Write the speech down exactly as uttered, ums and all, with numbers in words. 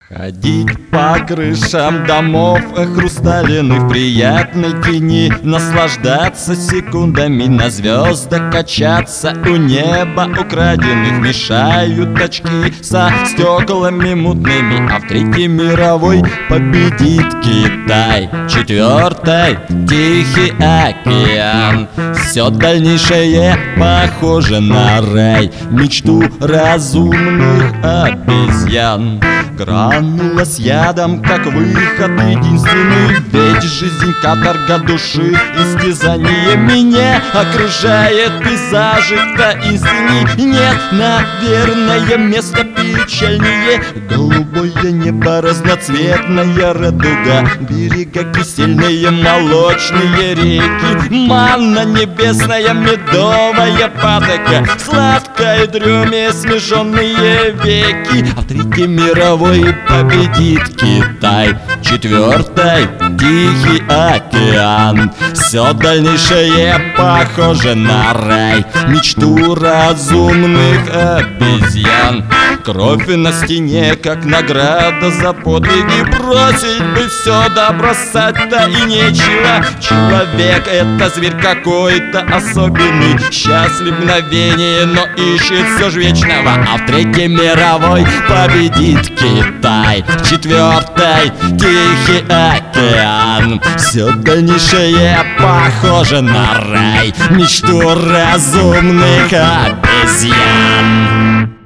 Ходить по крышам домов хрустальных в приятной тени, наслаждаться секундами, на звездах качаться. У неба украденных мешают очки со стеклами мутными, а в Третьей мировой победит Китай. Четвертой Тихий океан. Все дальнейшее похоже на рай, мечту разумных обезьян. Гранула с ядом, как выход единственный, ведь жизнь каторга души, истязание меня окружает пейзажи таинственней. Нет, наверное, место печальнее. Голубое небо, разноцветная радуга, берега кисельные, молочные реки, манна небесная, медовая патока, сладкой дреме смеженные веки. А в Третьей мировой победит Китай. Четвертой Тихий океан. Все дальнейшее похоже на рай, мечту разумных обезьян. Кровь на стене, как награда за подвиги, бросить бы все, да бросать-то и нечего. Человек — это зверь какой-то особенный, счастлив мгновение, но ищет все ж вечного. А в Третьей мировой победит Китай. Четвертой Тихий океан. Все дальнейшее похоже на рай, мечту разумных обезьян.